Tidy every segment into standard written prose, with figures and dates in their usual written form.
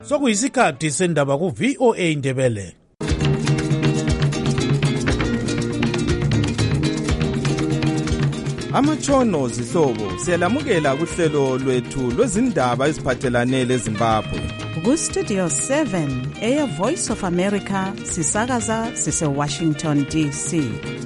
Sokuyisikhathi sendaba ku VOA Indebele. Amatshono zihlobo siyalamukela kuhlelo lwethu lwezindaba eziphathelane leZimbabwe. Ku Studio 7 eya Voice of America sisakaza sise Washington DC.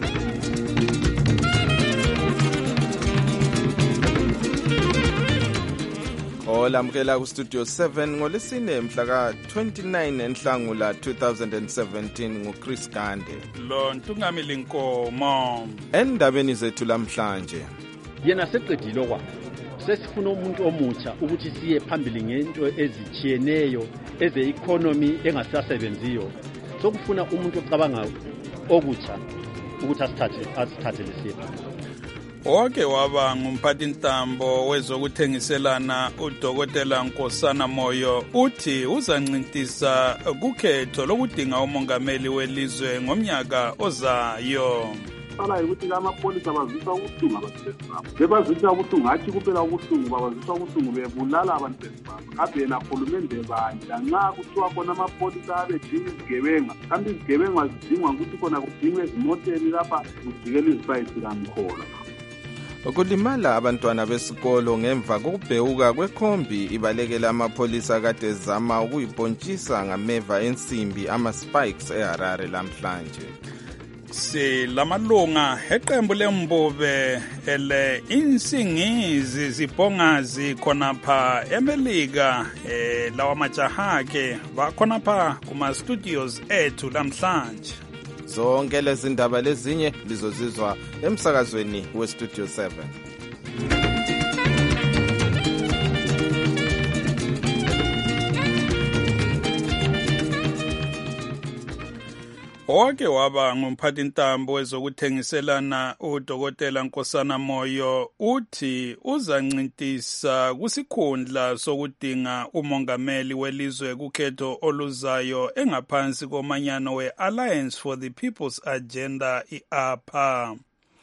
Olamukela ku Studio 7 ngolesine mhla ka 29 enhlangula 2017 nguChris Gande. Lo Ntungami Nkomo. Endabeni zethu lamhlanje. Yena seqedile okwa. Sesifuna umuntu omutsha ukuthi siye phambili ngento ezichiyeneyo eze-economy engasasebenziyo. Sokufuna umuntu ocabanga okutsha ukuthi asithathe lesipha. Wake waba ngumphathintambo wezokuthengiselana uDokotela Nkosana Moyo uthi uzancintisa kukhetho lokudinga umongameli welizwe ngomnyaka ozayo. Sala ukuthi amapolisa bazisa ubuhlungu abantu bebazisa ubuhlungu hathi kuphela ubuhlungu babazisa ubuhlungu bebulala abantu besibaba abe yena uhulumende bandla nxa kuthiwa khona amapolisa abedinga izigebenga kambe izigebenga zidingwa ukuthi khona kudingwe izimoteli lapha kujikela izipayisi kamkhola. Ukulimala abantwana besikolo ngemva kokubhewuka kwekhombi ibalekela amapolisa kade zama ukuyipontshisa ngameva ensimbi ama-spikes eHarare lamhlanje. Lamalunga eqembu lembube ele insingizi zibhongazi khonapha eMelika lawa majahake bakhonapha kuma studios ethu lamhlanje. Zonke lezi ndaba lezinye lizozizwa emsakazweni weStudio 7. Wake waba ngumphathintambo wezokuthengiselana uDokotela Nkosana Moyo uthi uzancintisa kusikhundla sokudinga umongameli welizwe kukhetho oluzayo engaphansi komanyano we-Alliance for the People's Agenda i-APA.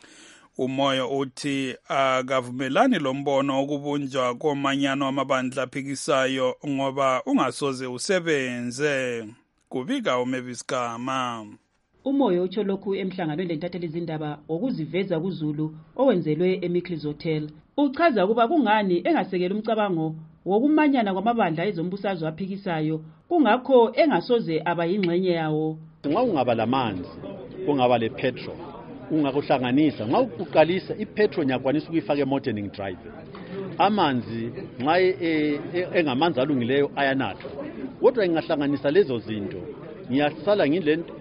Umoyo uthi akavumelani lombono ukubunjwa komanyano amabandla aphikisayo ngoba ungasoze usebenze. Kubika uMavis Gama. Umoyo utsho lokhu emhlanganweni lentatheli izindaba okuziveza kuZulu owenzelwe eMickles Hotel. Uchaza ukuba kungani engasekela umcabango wokumanyana kwamabandla ezombusazwe aphikisayo kungakho engasoze aba yingxenye yawo. Nxa ungaba lamanzi, ungaba le petrol, ungakuhlanganisa, nxa uqalisa ipetrol nyakwanisa ukuyifaka eModern Drive. Amanzi nxa engamanzi alungileyo ayanathwa. Kodwa ngingahlanganisa lezo zinto ngiyasala ngilento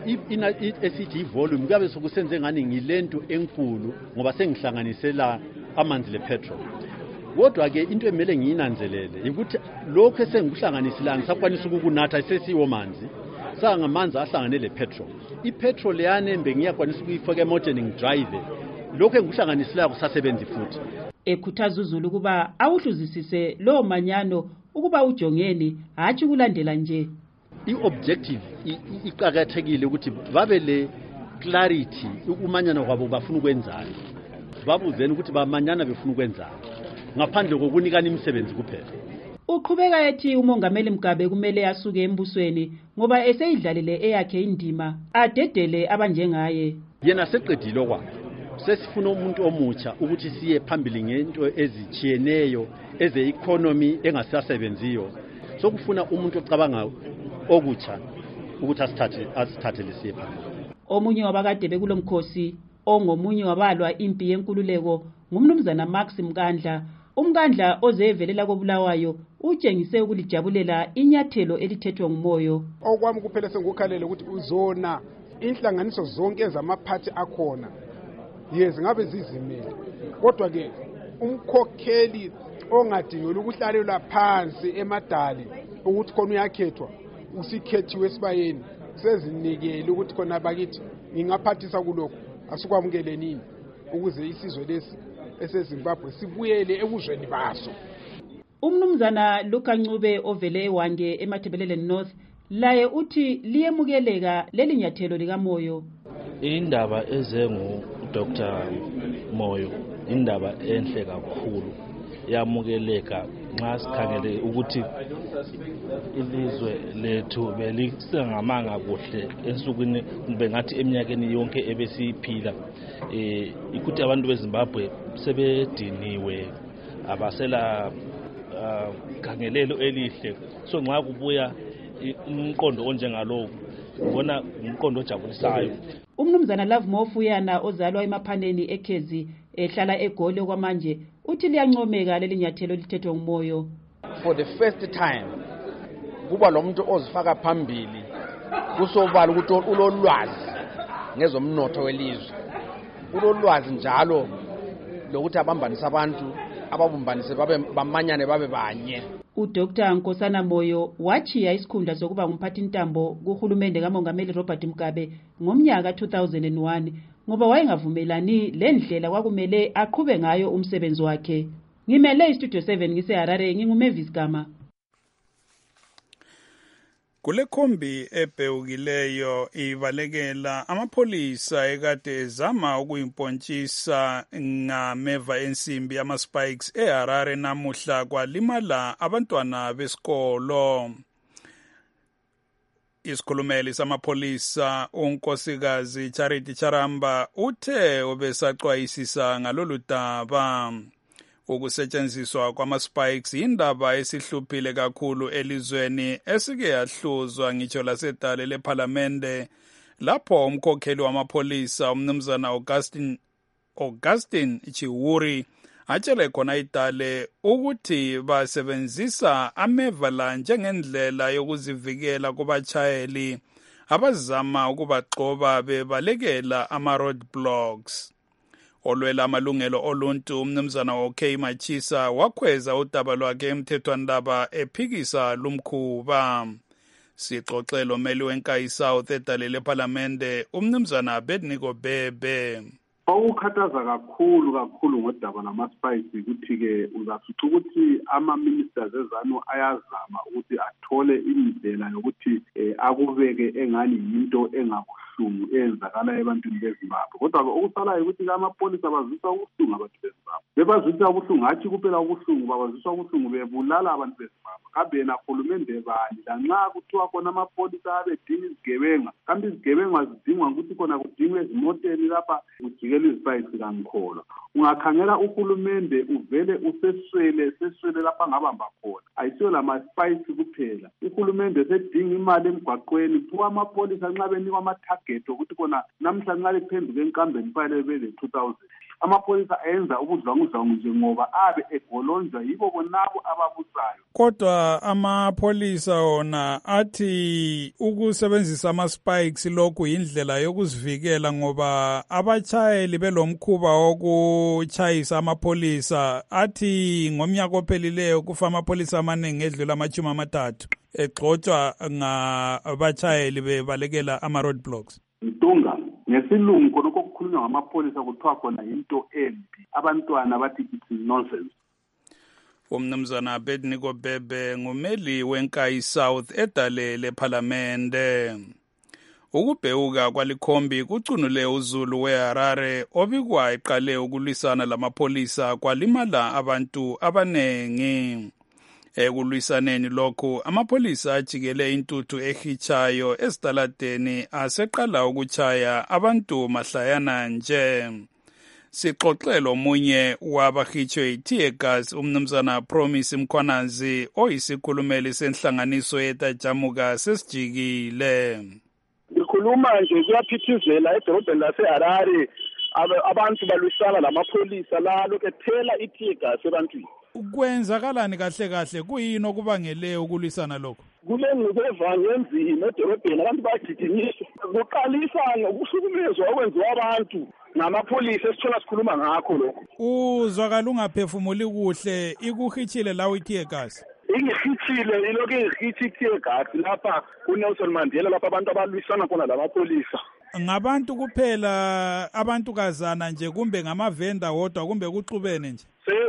esithi volume kuyabe sokusenze ngani ngilento enkulu ngoba sengihlanganisela amanzi lepetrol. Kodwa ke into emele ngiyinanzelele ukuthi lokho esengikuhlanganisela ngisakwanisa ukukunatha sesiwo manzi sangamanzi ahlangane lepetrol. Ipetrol yanembe ngiyakwanisa ukuyifaka eModern Drive. Lokho engikuhlanganisela kusasebenza futhi. Ekhuthaza uZulu kuba awuhluzisise lo manyano ukuba ujongeni hathi kulandela nje. I-objective iqakathekile ukuthi babe le clarity ukumanyana kwabo bafuna ukwenzani. Babuzeni ukuthi bamanyana befuna ukwenzani ngaphandle kokunikana imisebenzi kuphela. Uqhubeka ethi umongameli Mugabe kumele asuke embusweni ngoba eseyidlalile eyakhe indima adedele abanjengaye. Yena seqedile okwa. Sesifuna umuntu omutsha ukuthi siye phambili ngento ezichiyeneyo eze-economy engasasebenziyo. Sokufuna umuntu ocabanga okutsha ukuthi asithathe lesipha. Omunye wabakade bekulomkhosi ongomunye wabalwa impi yenkululeko ngumnumzana Max Mkandla. Umkandla ozevelela kobulawayo utshengise ukulijabulela inyathelo elithethwe ngumoyo. Okwami kuphela sengukhalele ukuthi uzona inhlanganiso zonke ezamaphathi akhona. Yes, ngabe zizimile. Kodwa ke umkhokheli ongadingela ukuhlalelwa phansi emadali ukuthi khona uyakhethwa usikhethiwe esibayeni sezinikele ukuthi khona bakithi ngingaphathisa kulokho asikwamukele nini ukuze isizwe lesi eseZimbabwe sibuyele ebuzweni baso. Umnumzana Luka Ncube ovele eWange eMathebelele North laye uthi liyemukeleka leli nyathelo likaMoyo. Indaba ezengu Dr. Moyo indaba enhle kakhulu yamukeleka nxa sikhangele ukuthi ilizwe lethu belisengamanga kuhle ensukwini kumbe ngathi eminyakeni yonke ebesiphila ukuthi abantu beZimbabwe sebediniwe abasela khangelelo elihle so nxa kubuya umqondo onjengalowo ubona umqondo ojabulisayo. Umnumzana Love Mofuyana ozalwa emaphandeni eKhezi ehlala eGoli kwamanje uthi liyancomeka leli nyathelo lithethwe ngumoyo. For the first time kuba lo muntu ozifaka phambili kusobala ukuthi ulolwazi ngezomnotho welizwe, ulolwazi njalo lokuthi abambanisa abantu ababumbanise bamanyane babe banye. uDr Nkosana Moyo wachiya isikhundla sokuba ngumphathintambo kuhulumende kaMongameli Robert Mugabe ngomnyaka 2001 ngoba wayengavumelani lendlela kwakumele aqhube ngayo umsebenzi wakhe. Ngimele iStudio 7 ngiseHarare nginguMavis Gama. Kule khombi ebhewukileyo ibalekela amapholisa ekade ezama ukuyimpontshisa ngameva ensimbi ama-spikes eHarare namuhla kwalimala abantwana besikolo. Isikhulumeli samapholisa unkosikazi Charity Charamba uthe obesaxwayisisa ngalolu daba. Ukusetshenziswa kwama-spikes indaba esihluphile kakhulu elizweni esike yahluzwa ngitsho lasedale lephalamende lapho umkhokheli wamapholisa umnumzana Augustine Chiwuri atshele khona idale ukuthi basebenzisa ameva la njengendlela yokuzivikela kubatshayeli abazama ukubagxoba bebalekela ama-roadblocks. Olwela amalungelo oluntu umnumzana OK Machisa wakhweza udaba lwakhe emthethwandaba ephikisa lumkhuba. Sixoxelo meli wenkayi South edale lephalamende umnumzana Abednego Bebe. Okukhathaza kakhulu ngodaba lama-spikes ukuthi-ke uzafica ukuthi ama-ministers ezanu ayazama ukuthi athole indlela yokuthi akubeke engani yinto engabuhlungu eyenzakala ebantwini beZimbabwe. Kodwa-ke okusalayo ukuthi amapolisa bazwisa ubuhlungu abantu beZimbabwe. Bebazwisa ubuhlungu, hatshi kuphela ubuhlungu, babazwisa ubuhlungu bebulala abantu beZimbabwe. Kambe yena hulumende bani lanxa kuthiwa khona amapolisa abedinga izigebenga, kambe izigebenga zidingwa ukuthi khona kudingwe ezimoteni lapha kujike izipikes kangikholwa. Ungakhangela uhulumende uvele seswele lapha ngabamba khona. Ayisiyo lama-spikes kuphela. Uhulumende sedinga imali emgwaqweni, kuthiwa amapolisa nxa benikwa ama-target ukuthi khona namhla nxa lephenduke enkambeni fanele bele 2000. Amapholisa ayenza ubudlwangudlwangu nje ngoba abe egolonjwa yibo bonabo ababusayo. Kodwa amapholisa wona athi ukusebenzisa ama-spikes lokhu yindlela yokuzivikela ngoba abatshayeli belomkhuba wokutshayisa amapholisa. Athi ngomnyaka ophelileyo kufa amapholisa amaningi edlula ama-30 egxotshwa ngabatshayeli bebalekela ama-roadblocks. Ntunga ngesilungu khonokho kukhulunywa ngamapolisa kuthiwa khona into embi. Abantwana bathi it's nonsense. Umnumzana Abednego Bebe ngumeli wenkayi South edale lephalamende. Ukubhewuka kwalikhombi kucunule uZulu weHarare obikwa eqale ukulwisana lamapolisa kwalimala abantu abanengi. Ekulwisaneni lokhu amapholisa ajikele intuthu ehichayo esitaladeni aseqala ukuchaya abantu mahlayana nje. Sixoxelo omunye wabahitshwe itear gas umnumzana Promise Mkhwanazi oyisikhulumeli senhlanganiso yetajamuka sesijikile. Ikhuluma nje kuyaphithizela edolobheni laseHarare abantu balwisana lamapolisa la lokethela itear gas ebantwini. Kwenzakalani kahle kuyini okubangele ukulwisana lokho? Kulengqubeva ngenzima edolobheni abantu bagijinyiswa. Kuqalisa ngokuhlukumezwa okwenziwa abantu namapolisa esithola sikhuluma ngakho lokho. Uzwakala ungaphefumuli kuhle ikuhitshile lawo itear gas. Ingihitshile ilokhu ingihitshi itear gas lapha kuNelson Mandela lapha abantu abalwisana khona lamapolisa. Ngabantu kuphela abantukazana nje kumbe ngamavenda wodwa kumbe kuxubene nje?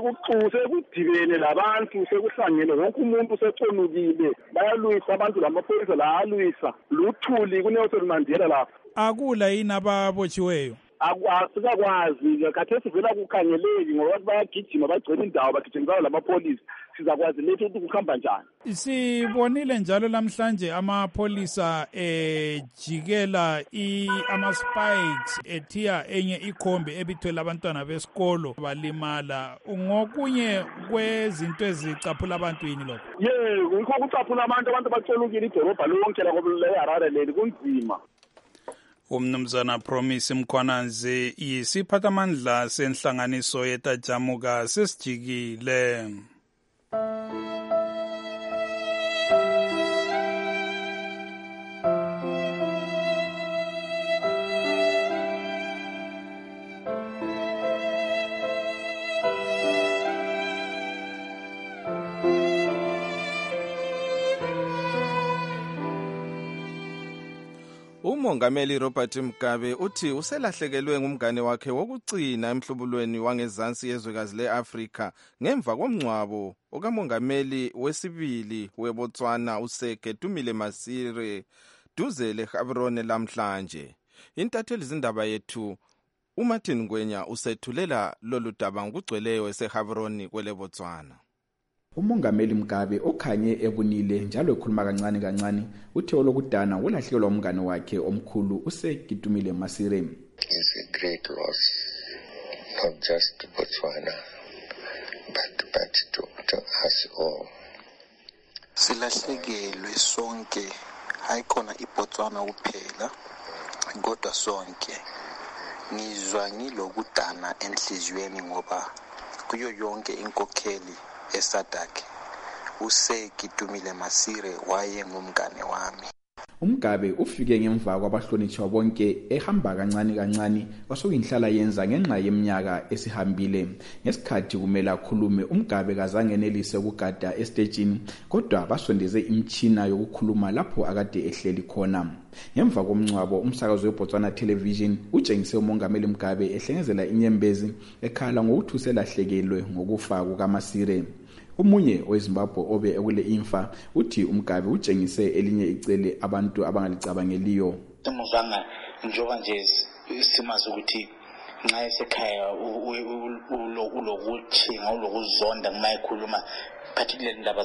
Sekudibene labantu sekuhlangene wonke umuntu seconukile bayalwisa abantu lamapolisa la alwisa luthuli kuNelson Mandela lapha. Akula yini ababotshiweyo? Asikakwazi khathesi vela kukhangeleki ngoba bayagijima bagcwele indawo bagijimisa lamapolisa sizakwazi lethu ukuthi kuhamba njani. Sibonile njalo namhlanje amapholisa jikela ama-spikes ethiya enye ikhombi ebithwele abantwana besikolo balimala. Ngokunye kwezinto ezicaphula abantu yini lokho? Yikho kucaphula abantu bacolukile idolobha lonke leHarare leli kunzima. Umnumzana Promise Mkhwananzi yisiphathamandla senhlanganiso yetajamuka sesijikile. Umongameli Robert Mugabe uthi uselahlekelwe ngumngane wakhe wokugcina emhlubulweni wangezansi yezwekazi le-Afrika ngemva komngcwabo okamongameli wesibili weBotswana uSeketumile Masire duze leGaborone lamhlanje. Intatheli zindaba yethu uMartin Ngwenya usethulela lolu daba ngokugcweleyo eseGaborone kweleBotswana. Umongameli Mugabe okhanye ebunile njalo ekhuluma kancane kancane uthe lokudana ulahlekelwa umngane wakhe omkhulu uSeketumile Masire. It's a great loss, not just to Botswana but to us all. Silahlekelwe sonke, hayi khona iBotswana kuphela kodwa sonke. Ngizwa ngilokudana enhliziyweni ngoba kuyo yonke inkokheli eSADC uSeketumile Masire wayengumngane wami. Umugabe ufike ngemva kwabahlonitshwa bonke ehamba kancane kancane wasokuyinhlala yenza ngenxa yeminyaka esihambile. Ngesikhathi kumele akhulume Umugabe kazange enelise ukugada estagini kodwa basondeze imtshina yokukhuluma lapho akade ehleli khona. Ngemva komngcwabo umsakazo weBotswana Television utshengise umongameli Mugabe ehlengezela inyembezi ekhala ngokuthi uselahlekelwe ngokufa kukaMasire. Umunye weZimbabwe obe ekule imfa uthi Umugabe utshengise elinye icele abantu abangalicabangeliyo. Umuvanga njoba nje simazi ukuthi nxa esekhaya ulokuthi ngolokuzonda nxa ekhuluma particularly indaba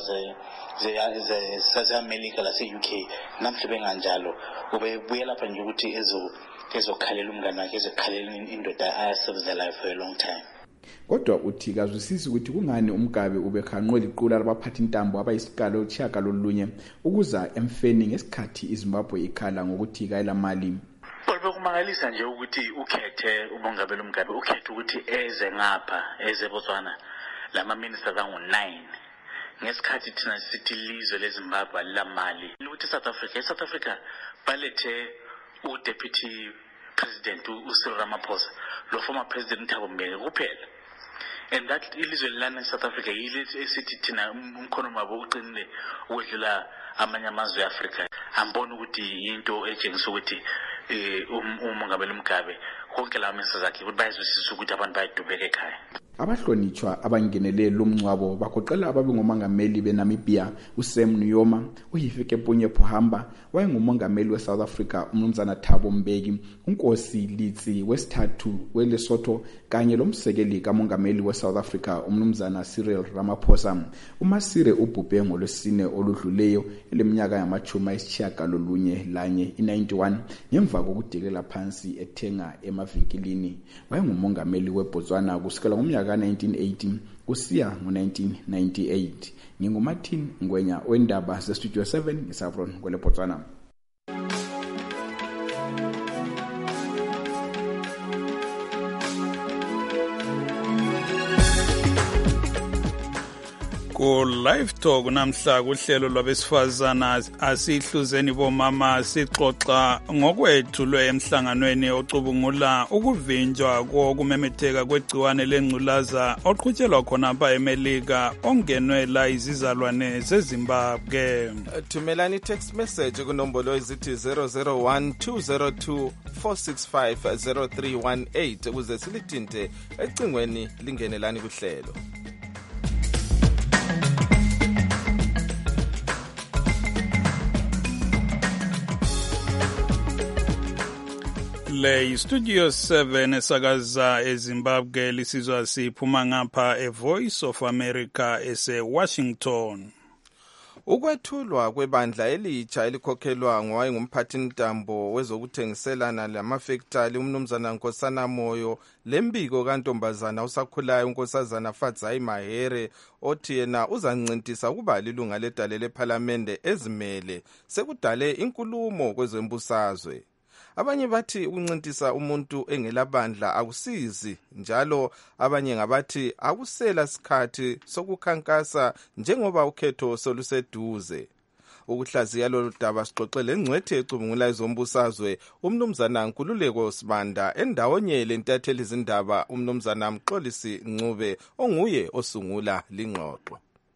ze-America lase-UK namhla benganjalo ubebuye lapha nje ukuthi ezokhalela umngane wakhe ezokhalela indoda ayasebenzelayo for a long time. Kodwa uthi kazwisisi ukuthi kungani Umugabe ubekhanqwela iqula labaphathi intambo abayisikalo tshakalolunye ukuza emfeni ngesikhathi iZimbabwe ikhala ngokuthi kayela mali. Bekumangalisa nje ukuthi ukhethe umongameli Mugabe ukhethe ukuthi eze ngapha ezeBotswana lama ministers angu-9 ngesikhathi thina sithi ilizwe leZimbabwe lamali ukuthi eSouth Africa balethe uDeputy President uCyril Ramaphosa lo former President Thabo Mbeki kuphela. And that ilizwe lana South Africa yilezi esithi thina umkhono wabo uqinile ukwedlula amanye amazwe eAfrika. Ambona ukuthi into etshengisa ukuthi umongameli Mugabe konke la message zakhe ukuthi bayizwisisa ukuthi abantu bayidubeka ekhaya. Abahlonitshwa abangenele lomncwabo bagoqela ababe ngomongameli beNamibia uSam Nujoma, uHifikepunye Pohamba, wayengumongameli weSouth Africa umnumzana Thabo Mbeki, uNkosi Litsi wesithathu weLesotho kanye lomsekeli kamongameli weSouth Africa umnumzana Cyril Ramaphosa. uMasire ubhubhe ngolwesine oludluleyo eleminyaka yama-91 i91 ngemva kokudikela phansi ethenga emavinkilini. Wayengumongameli weBotswana kusukela ngomnyaka 1980 kusiya ngo-1998. NginguMartin Ngwenya wendaba zeStudio 7 eSavron kweleBotswana. Ku live talk namhla kuhlelo lwabesifazana asihluzeni bomama sixoxa ngokwethulwe emhlanganweni ocubungula ukuvinjwa kokumemetheka kwegciwane lengculaza oqhutshelwa khona pha eMelika ongenwela izizalwane zeZimbabwe. Thumelani text message kunombolo ezithi 001-202-465-0318 ukuze silithinte ecingweni lingenelani kuhlelo. le Studio 7 esakaza eZimbabwe lisizwa siphuma ngapha eVoice of America ese-Washington. Ukwethulwa kwebandla elitsha elikhokhelwa ngowayengumphathintambo wezokuthengiselana lamafektali umnumzana Nkosana Moyo lembiko kantombazana usakhulayo unkosazana Fadzai Mahere othi yena uzancintisa ukuba lilunga ledale lephalamende ezimele sekudale inkulumo kwezembusazwe. Abanye bathi ukuncintisa umuntu engelabandla akusizi, njalo abanye ngabathi akusela sikhathi sokukhankasa njengoba ukhetho soluseduze. Ukuhlaziya lolu daba sixoxele ngcwethi ecubungula ezombusazwe umnumzana Nkululeko Sibanda endawonye lentatheli izindaba umnumzana Mxolisi Ncube onguye osungula lingxoxo.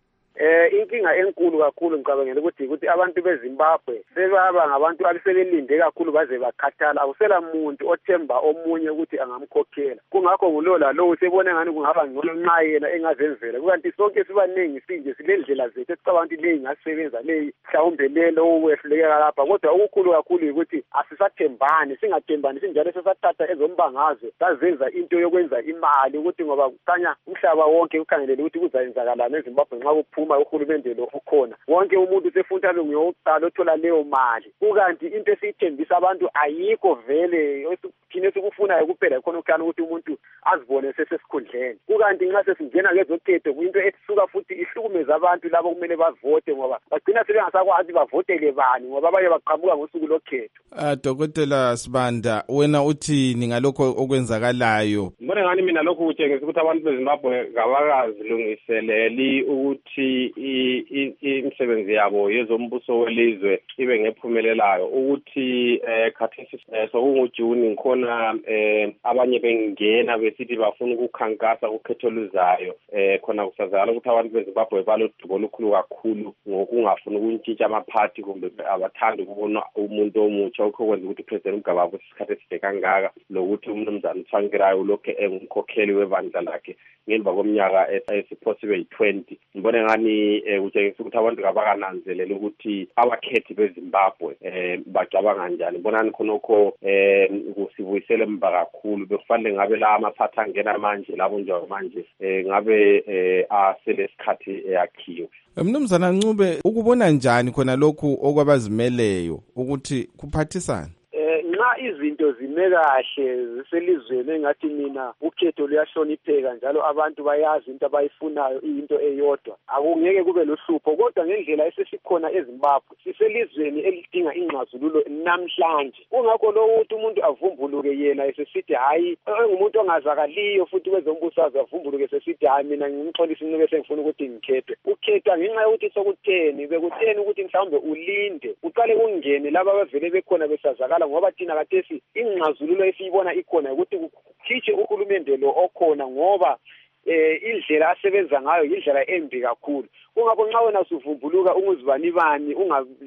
Inkinga enkulu kakhulu ngicabangela ukuthi abantu beZimbabwe sebaba ngabantu abasebelinde kakhulu baze bakhathala, akusela muntu othemba omunye ukuthi angamkhokhela. Kungakho ngulola lo sebone ngani kungaba ngcono nxa yena engazenzela. Kukanti sonke sibaningi sinje silendlela zethu esicabanga ukuthi leyi ngasebenza leyi mhlawumbe lelo wehluleka lapha, kodwa okukhulu kakhulu ukuthi asisathembani, singathembani sinjalo sesathatha ezombangazwe sazenza into yokwenza imali ukuthi ngoba kukhanya umhlaba wonke ukhangelele ukuthi kuzayenzakalana eZimbabwe nxa kuphuma uhulumende lo ukhona. Wonke umuntu sefuna abe nguyokuqala othola leyo mali. Kukanti into esiyithembisa abantu ayikho vele, thina sikufunayo kuphela khona ukukhala ukuthi umuntu azibone sesesikhundleni. Kukanti nxa sesingena kezokhetho kuyinto esuka futhi ihlukumeza abantu labo kumele bavote ngoba bagcina sebengasakwazi bavotele bani ngoba abanye baqhamuka ngosuku lokhetho. Dokotela Sibanda, wena uthini ngalokho okwenzakalayo? Mbona ngani mina lokho kutshengisa ukuthi abantu beZimbabwe kabakazilungiseleli ukuthi imisebenzi yabo yezombuso welizwe ibe ngephumelelayo, ukuthi khathesi sokunguJuni ngikhona abanye bengena besithi bafuna ukukhankasa ukhetho luzayo, khona kusazakala ukuthi abantu beZimbabwe balodubo olukhulu kakhulu ngokungafuni ukuntshintsha amaphathi kumbe abathandi ukubona umuntu omutsha, okho kwenza ukuthi uPresident Mugabe isikhathi eside kangaka lokuthi umnumzana Tsvangirai ulokhu engumkhokheli webandla lakhe ngemva kweminyaka esiphosiwe yi-20. Ngibone ngani kutshengisa ukuthi abantu kabakananzelela ukuthi abakhethi beZimbabwe bacabanga njani. Ngibonani khonokho kusibuyisele emva kakhulu. Bekufanele ngabe la amaphathi angena manje labo njengoba manje ngabe asele isikhathi eyakhiwe. Mnumzana Ncube, ukubona njani khona lokhu okwabazimeleyo ukuthi kuphathisana? Nxa izinto zime kahle ziselizweni engathi mina ukhetho luyahlonipheka njalo abantu bayazi into abayifunayo into eyodwa, akungeke kube lohlupho. Kodwa ngendlela esesikhona eZimbabwe siselizweni elidinga ingxazululo namhlanje. Kungakho lokho ukuthi umuntu avumbuluke yena esesithi hayi engumuntu ongazakaliyo futhi kwezombusazwe avumbuluke sesithi hayi mina ngimxolisa Ncube sengifuna ukuthi ngikhethwe. Ukhethwa ngenxa yokuthi sokutheni bekutheni ukuthi mhlawumbe ulinde uqale kungene laba abavele bekhona besazakala ngoba thina kathesi ingxazululo esiyibona ikhona ukuthi kukhitshe uhulumende lo okhona ngoba indlela asebenza ngayo indlela embi kakhulu. Kungakho nxa wena usuvumbuluka unguzibani bani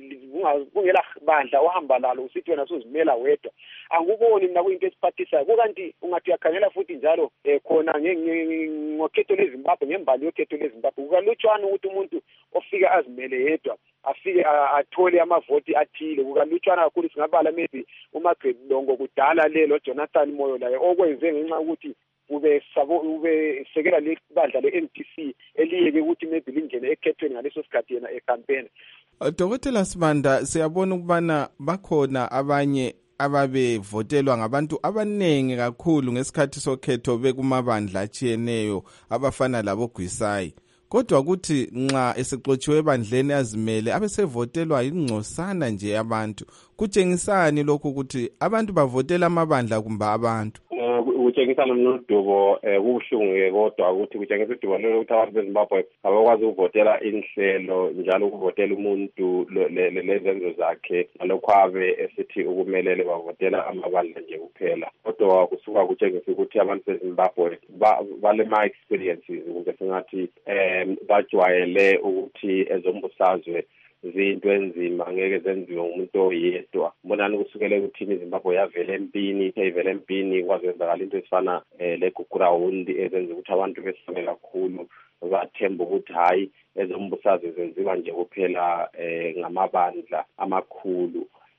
ungela bandla ohamba lalo usithi wena usuzimela wedwa, anguboni mina kuyinto esiphathisayo. Kukanti ungathi uyakhangela futhi njalo khona ngokhetho leZimbabwe, ngembali yokhetho leZimbabwe kukalutshwana ukuthi umuntu ofika azimele yedwa afike athole amavoti athile. Kukalutshwana kakhulu. Singabala maybe uMagredlongo kudala lelo Jonathan Moyo laye okwenze ngenxa ukuthi ube sekela lebandla le-NDC eliyeke ukuthi maybe lingene ekhethweni ngaleso sikhathi yena ecampaign. Dokotela Sibanda, siyabona ukubana bakhona abanye ababevotelwa ngabantu abanengi kakhulu ngesikhathi sokhetho bekumabandla atshiyeneyo abafana labo Gwisai, kodwa kuthi nxa esexotshiwe ebandleni azimele abesevotelwa ingcosana nje yabantu. Kutshengisani lokho ukuthi abantu bavotela amabandla kumbe abantu? Kutshengisa nodubo kubuhlungu kodwa ukuthi kutshengisa udubo lokuthi abantu beZimbabwe abakwazi ukuvotela inhlelo njalo ukuvotela umuntu lezenzo zakhe ngalokho abe esithi ukumelele bavotela amabandla nje kuphela. Kodwa kusuka kutshengisa ukuthi abantu beZimbabwe balema experiences kumbe singathi bajwayele ukuthi ezombusazwe zinto enzima ngeke zenziwe umuntu oyedwa. Mbonani kusukela ekuthini iZimbabwe yavela empini, ivela empini kwazenzakala into esifana leGugurawundi ezenza ukuthi abantu besabe kakhulu bathemba ukuthi hayi ezombusazwe zenziwa nje kuphela ngamabandla amakhulu.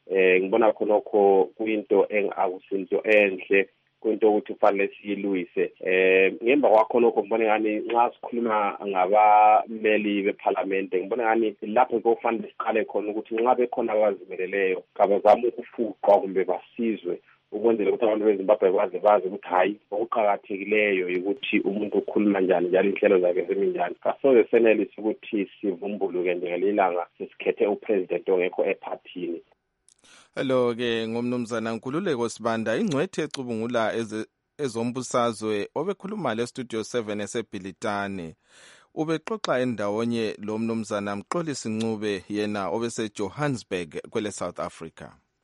ngibona khonokho kuyinto akusinto enhle kwento ukuthi kufanele siyilwise ngemva kwakho lokho ngibona ngani nxa sikhuluma ngabameli beParliament ngibona ngani lapho kufanele siqale khona ukuthi nxa bekhona abazimeleleyo kabazama ukufuqwa kumbe basizwe ukwenzela ukuthi abantu beZimbabwe bazi ukuthi hayi okuqhakathekileyo ukuthi umuntu ukhuluma njani njalo inhlelo zakhe seminjani kasoze senelise ukuthi sivumbuluke njengelilanga sesikhethe upresident ongekho ephathini. Hello ke ngumnumzana Nkululeko Sibanda ingcwethe ecubungula ezombusazwe obekhuluma le studio 7 eseBhilitane ubexoxa endawonye lo mnumzana Mxolisi Ncube yena obese Johannesburg kwele South Africa.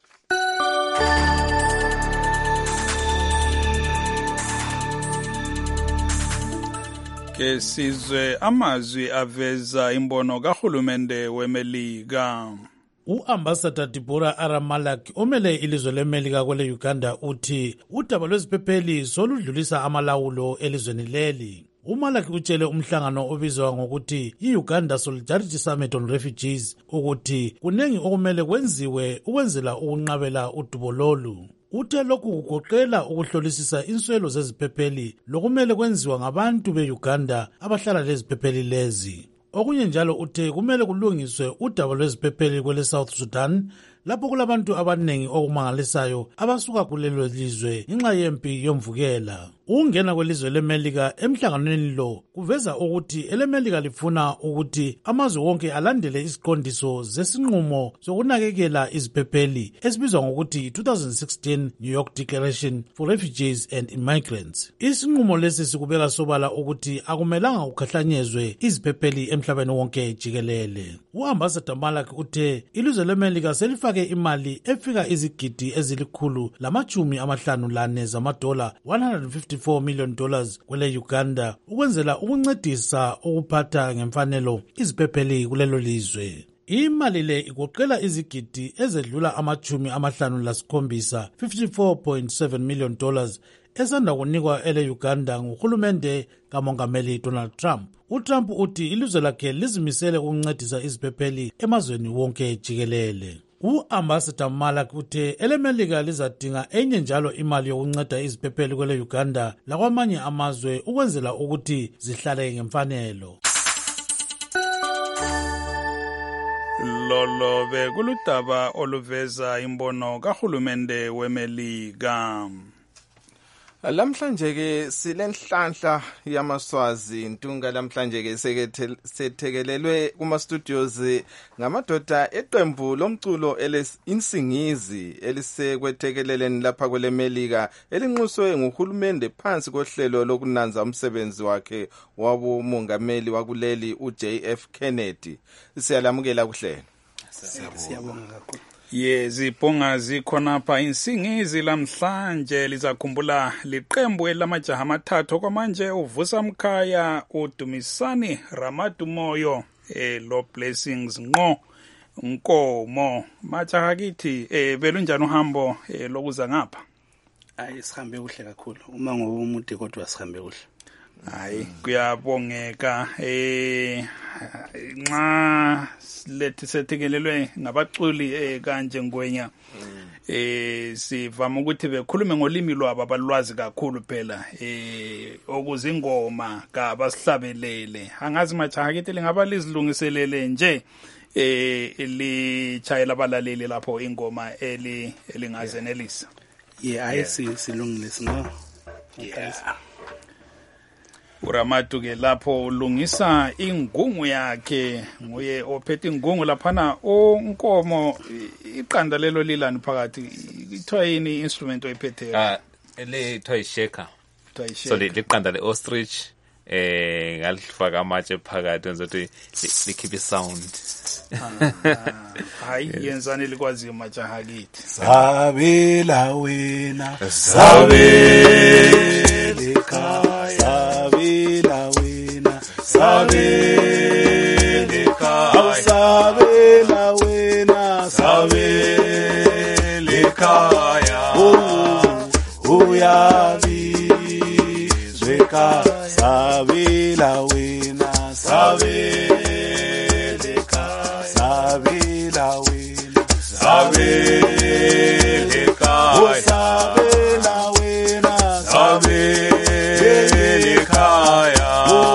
Ke sizwe amazwi aveza imbono kahulumende weMelika. U-Ambassador Deborah Aramalak omele ilizwe leMelika kwele Uganda uthi udaba lweziphepheli soludlulisa amalawulo elizweni leli. uMalaki utshele umhlangano obizwa ngokuthi i-Uganda Solidarity Summit on Refugees ukuthi kunengi okumele kwenziwe ukwenzela ukunqabela udubo lolu. Uthe lokhu kugoqela ukuhlolisisa inswelo zeziphepheli lokumele kwenziwa ngabantu be-Uganda abahlala leziphepheli lezi. Okunye njalo uthe kumele kulungiswe udaba lweziphepheli kwele South Sudan lapho kulabantu abanengi okumangalisayo abasuka kulelo lizwe ngenxa yempi yomvukela. Ungena kwelizwe leMelika emhlanganweni lo kuveza ukuthi eleMelika lifuna ukuthi amazwe wonke alandele isiqondiso zesinqumo sokunakekela iziphepheli esibizwa ngokuthi 2016 New York Declaration for Refugees and Immigrants. Isinqumo lesi sikubeka sobala ukuthi akumelanga ukhahlanyezwe iziphepheli emhlabeni wonke jikelele. U-Ambassador Malak uthe ilizwe leMelika selifake imali efika izigidi $154 zamadola $154 million kwele Uganda ukwenzela ukuncedisa ukuphatha ngemfanelo iziphepheli kulelo lizwe. Imali le igoqela izigidi ezedlula $57 $54.7 million esanda kunikwa ele Uganda nguhulumende kamongameli Donald Trump. uTrump uthi ilizwe lakhe lizimisele ukuncedisa iziphepheli emazweni wonke jikelele. U-Ambassador Malak uthe eleMelika lizadinga enye njalo imali yokunceda iziphepheli kwele Uganda lakwamanye amazwe ukwenzela ukuthi zihlale ngemfanelo. Lolo bekuludaba oluveza imbono kahulumende weMelika. Lamhlanje ke silenhlanhla yamaswazi intunga lamhlanje ke sethekelelwe kuma studios ngamadoda eqembu lomculo insingizi elisekwethekeleleni lapha kwele Melika elinxuswe nguhulumende phansi kohlelo lokunanza umsebenzi wakhe wabumongameli wakuleli uJF Kennedy. Siyalamukela kuhlelo. Siyabonga kakhulu. Zibonga zikhonapha insingizi lamhlanje lizakhumbula liqembu elamajaha amathathu kwamanje uvusa Mkhaya uDumisani Ramadumoyo lo Blessings Nqo Nkomo majaha kithi belunjani uhambo lokuza ngapha? Sihambe kuhle kakhulu uma ngomude kodwa sihambe kuhle. Kuyabongeka nxa lethi sethekelelwe ngabaculi kanje ngwenya sivama ukuthi bekhulume ngolimi lwabo abalwazi kakhulu phela okuzingoma kabasihlabelele angazi majaha kithi lingaba lizilungiselele nje lichayela abalaleli lapho ingoma elingazenelisa. Silungile singa. uRamatu ke lapho ulungisa ingungu yakhe nguye ophethe ingungu laphana onkomo iqanda lelo lilani phakathi ithiwa yini instrument oyiphetheyo? Le toy shaker. So liqanda le ostrich ngalifaka amatshe phakathi enzothi likhiphe sound. Hayi yenzani likwazi majaha kithi. Sabela wena sabeleka sabela wena sabeleka sabela wena sabeleka uyabizweka sabela wena sabeleka sabela wena sabele ekhaya sabela wena sabele ekhaya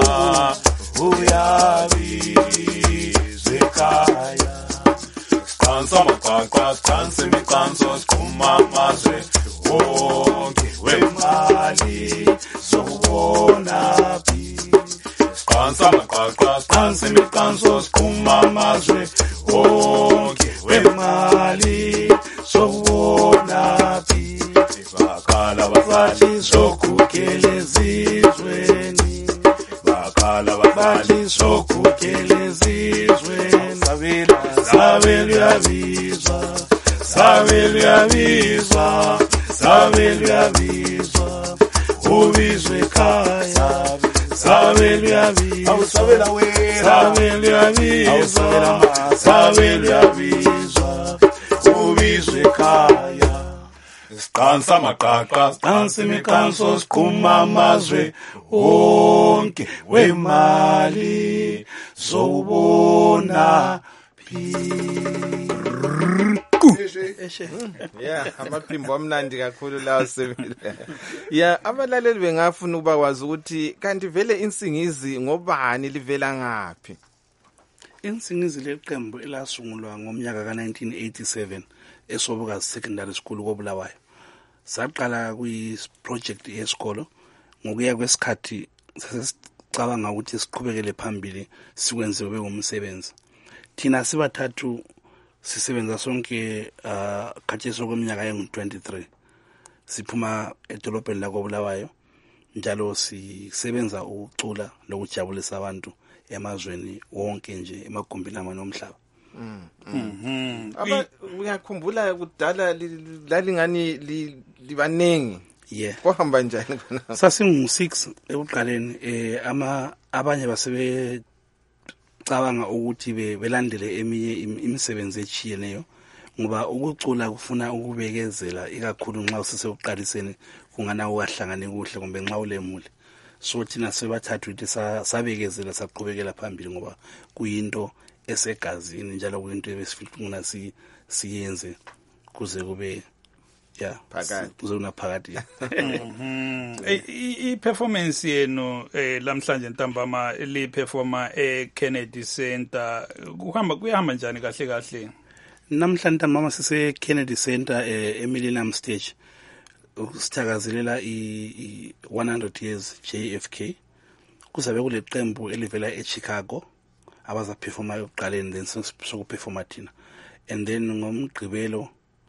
uyabizwa ekhaya siqansa amaqaqa siqansa imiqanso siqhuma amazwe wonke wemali sokubona phi siqansa amaqaqa siqansa imiqanso siqhuma amazwe wonke wemali sokubona phi bakhala bafathi sokukele ezizweni bakhala bafathi sokukele ezizweni sabela uyabizwa sabela uyabizwa sabela uyabizwa ubizwe ekhaya sabela uyabizwa awusabela wena sabela uyabizwa sabela uyabizwa ubizwe ekhaya siqansa amaqaqa siqansa imiqanso siqhuma amazwe wonke wemali sowubona amaphimbo amnandi kakhulu lawo sebele. Abalaleli bengafuna ukuba kwazi ukuthi kanti vele insingizi ngobani livela ngaphi? Insingizi leqembu elasungulwa ngomnyaka ka1987 eSobokazi Secondary School koBulawayo. Saqala kuyi-project yesikolo ngokuya kwesikhathi sesicabanga ukuthi siqhubekele phambili sikwenze kube umsebenzi. Thina sibathathu sisebenza sonke khathi sokweminyaka engu-23. Siphuma edolobheni lakoBulawayo njalo sisebenza ukucula lokujabulisa abantu emazweni wonke nje emagumbini amanye omhlaba. Uyakhumbula kudala lalingani libanengi? Kohamba njani khona? Sasingu-6 ekuqaleni abanye basebecabanga ukuthi belandele eminye imisebenzi echiyeneyo ngoba ukucula kufuna ukubekezela ikakhulu nxa usesekuqaliseni kungana ukahlangane kuhle kumbe nxa ulemule. So thina sebathathu ukuthi sabekezela saqhubekela phambili ngoba kuyinto esegazini njalo kuyinto ebesifuna siyenze kuze kube phakathi kuze kunaphakathi. I-performance yenu lamhlanje ntambama li-performa e-Kennedy Center kuyahamba njani kahle kahle? Namhlanje ntambama sise-Kennedy Center eMillennium Stage sithakazelela i-100 years JFK. Kuzabe kule qembu elivela eChicago abaza performa yokuqaleni then sokuperforma thina, and then ngomgqibelo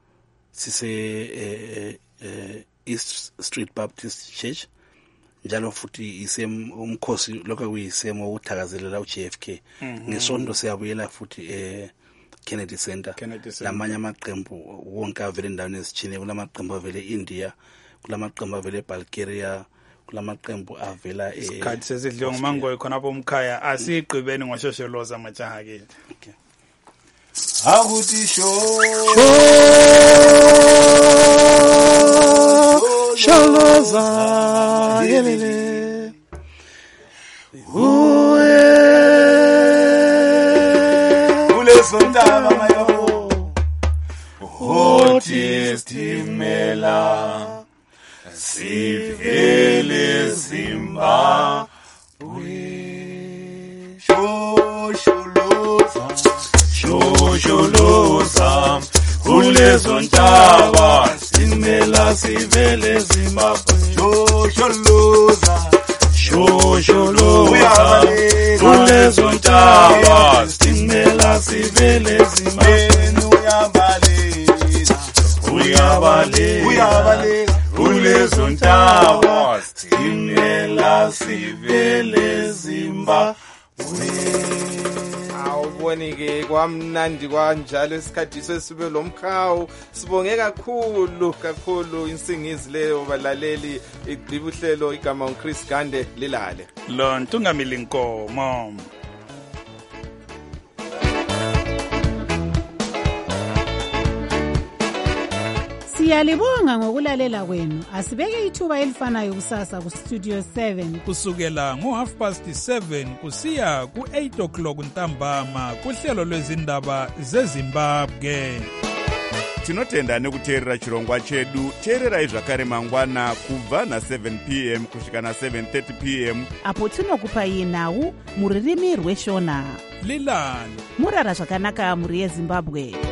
sise East Street Baptist Church njalo futhi umkhosi lokho kuyisemo ukuthakazelela uJFK. Ngesonto siyabuyela futhi Kennedy Center. Lamanye amaqembu wonke avele endaweni ezithile, kulamaqembu avele eIndia, kulamaqembu avele eBulgaria, kulamaqembu avela isikhathi sesidliwe ngumangoyi khonapho umkhaya asiqhibeni ngoshosholoza majaha ke. Akuthi sholoza yelele ulesondaba mayo othi stimela sivele Zimbabwe shosholoza ulezontaba simela sivele Zimbabwe shosholoza ulezontaba simela sivele Zimbabwe uyabale ulezontaba simela sivele Zimbabwe. Awubonike kwamnandi kanjalo isikhathi sesibe lomkhawu. Sibonge kakhulu insingizi leyo balaleli igqiba uhlelo igama uChris Gande lilale. Lo Ntungamili Nkomo. Siyalibonga ngokulalela kwenu. Asibeke ithuba elifanayo kusasa ku Studio 7 kusukela ngo7:30 kusiya ku8 o'clock ntambama kuhlelo lwezindaba zeZimbabwe. tinotenda nekuteerera chirongwa chedu. teererai zvakare mangwana kubva na7 p.m. kusvika na7:30 p.m. apo tinokupai nhau muririmi rweshona. lilani murara zvakanaka mhuri yezimbabwe.